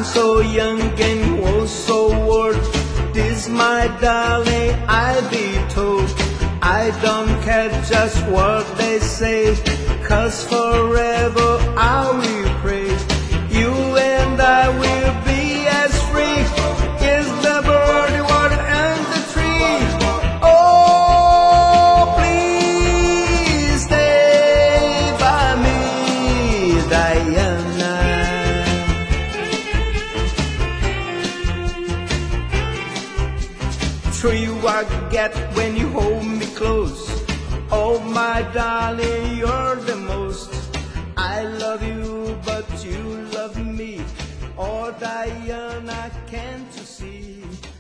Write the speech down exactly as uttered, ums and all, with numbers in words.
so young and oh so old. This my darling, I be told. I don't care just what they say, 'cause forever I will pray. You and I will be as free as the bird, the water, and the tree. Oh, please stay by me, Diana. True I get when you hold me close. Oh my darling, you're the most. I love you, but you love me. Oh Diana, can't you see?